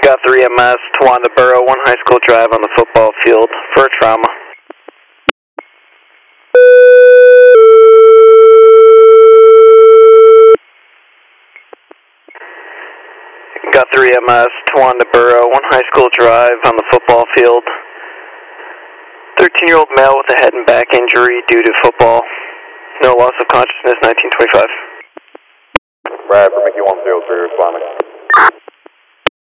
Got 3MS, Tawanda Borough, 1 High School Drive on the football field for trauma. Got 3MS, Tawanda Borough, 1 High School Drive on the football field. 13-year-old male with a head and back injury due to football. No loss of consciousness, 1925. Brad, for Mickey 103, responding.